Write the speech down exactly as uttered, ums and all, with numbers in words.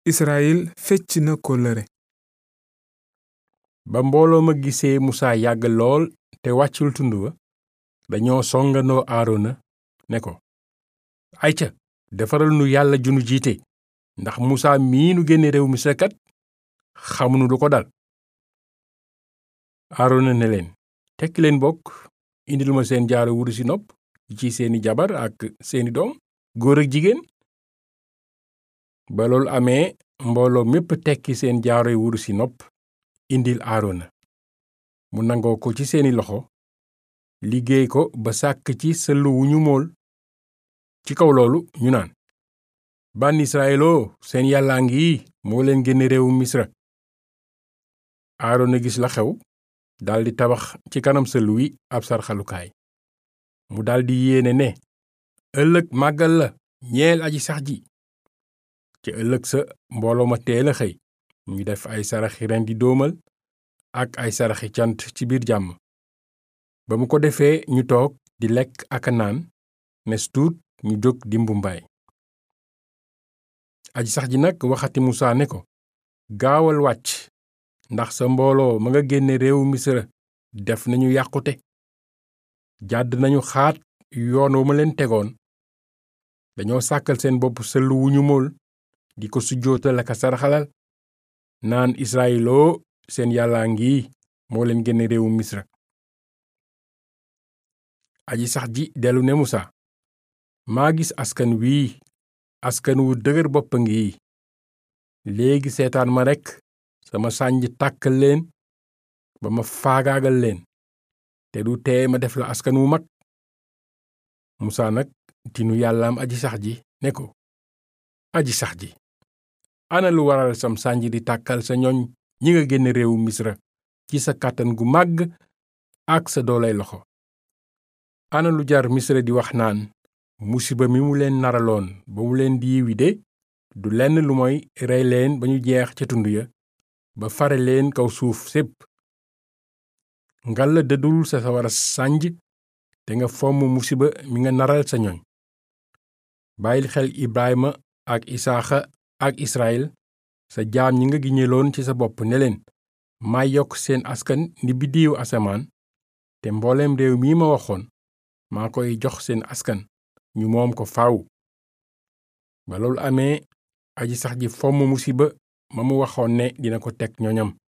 Israyil fecc na kóllëre. ba mbooloo ma gisee musaa yàgg lool te wàccul tund wa dañoo songandoo aarona ne ko ayca defaral nu yàlla junu jiite ndax musaa mii nu génne réew misra kat xamunu lu ko dal. aarona ne leen tekki leen bokk indil ma seen jaaro wurusi nopp ci seeni jabar ak seeni doom góor ak jigéen. ba loolu amee mbooloo mépp tekki seen jaaroy wurusi nopp indil aarona mu nangoo ko ci seeni loxo liggéey ko ba sàkk ci sëll wu ñu mool. ci kaw loolu ñu naan bànn israyiloo seen yàllaa ngi moo leen génne réewu misra. aarona gis la xew daldi tabax ci kanam sëll wi ab sarxalukaay mu daldi yéene ne ëllëg màggal la ñeel aji sax ji. ci ëllëg sa mbooloo ma teel a xëy ñu def ay saraxi ren di doomal ak ay saraxi cant ci biir jàmm. ba mu ko defee ñu toog di lekk ak a naan nes tuut ñu jóg di mbumbaay. aji sax ji nag waxati musaa ne ko gaawal wàcc ndax sa mbooloo ma nga génne réewu misra def nañu yàqute jàdd nañu xaat yoon wu ma leen tegoon dañoo sàkkal seen bopp sëll wu ñu mool di ko sujjootal ak a saraxalal naan israyiloo seen yàllaa ngi moo leen génne réewu misra. aji sax ji dellu ne musaa maa gis askan wii askan wu dëgër bopp ngi léegi seetaan ma rekk sama sànj tàkkal leen ba ma faagaagal leen te du tee ma def la askan wu mag. musaa nag tinu yàllaam aji sax ji ne ko aji sax ji ana lu waral sam sànj di tàkkal sa ñoñ ñi nga génne réewu misra ci sa kàttan gu màgg ak sa doolay loxo. ana lu jar misra di wax naan musiba mi mu leen naraloon ba mu leen di yiwi de du lenn lu mooy rey leen ba ñu jeex ca tund ya ba fare leen kaw suuf sépp. ngalla dëddul sa sawara sànj te nga fomm musiba mi nga naral sa ñoñ. bàyyil xel ibrahima ak isaaxa ak israel sa jaam ñi nga giñeloon ci sa bopp ne leen may yokk seen askan ni biddiiwu asamaan te mbooleem réew mii ma waxoon maa koy jox seen askan ñu moom ko faaw. ba loolu amee aji sax ji fomm musiba ma mu waxoon ne dina ko teg ñoñam.